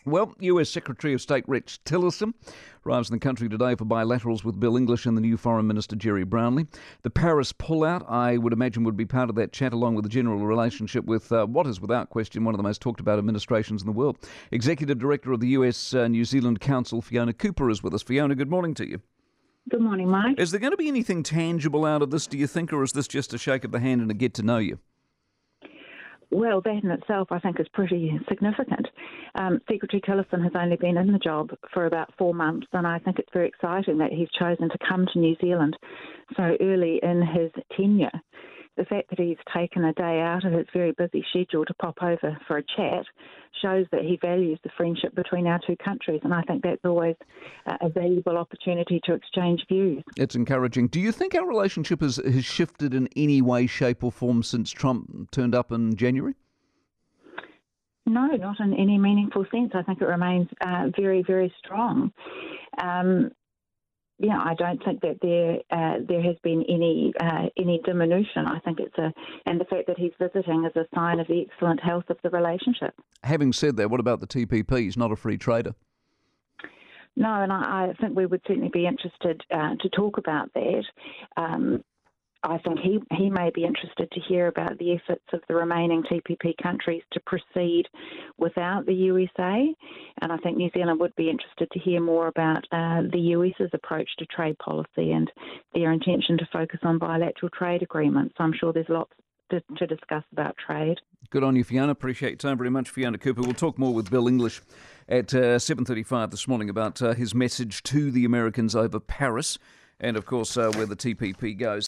Well, US Secretary of State Rex Tillerson arrives in the country today for bilaterals with Bill English and the new Foreign Minister Gerry Brownlee. The Paris pullout, I would imagine, would be part of that chat, along with the general relationship with what is without question one of the most talked about administrations in the world. Executive Director of the US New Zealand Council, Fiona Cooper, is with us. Fiona, good morning to you. Good morning, Mike. Is there going to be anything tangible out of this, do you think, or is this just a shake of the hand and a get to know you? Well, that in itself, I think, is pretty significant. Secretary Tillerson has only been in the job for about 4 months, and I think it's very exciting that he's chosen to come to New Zealand so early in his tenure. The fact that he's taken a day out of his very busy schedule to pop over for a chat shows that he values the friendship between our two countries, and I think that's always a valuable opportunity to exchange views. It's encouraging. Do you think our relationship has shifted in any way, shape or form since Trump turned up in January? No, not in any meaningful sense. I think it remains very, very strong. I don't think that there has been any diminution. I think and the fact that he's visiting is a sign of the excellent health of the relationship. Having said that, what about the TPP? He's not a free trader. No, and I think we would certainly be interested to talk about that. I think he may be interested to hear about the efforts of the remaining TPP countries to proceed without the USA, and I think New Zealand would be interested to hear more about the US's approach to trade policy and their intention to focus on bilateral trade agreements. I'm sure there's lots to discuss about trade. Good on you, Fiona. Appreciate your time very much, Fiona Cooper. We'll talk more with Bill English at 7:35 this morning about his message to the Americans over Paris and, of course, where the TPP goes.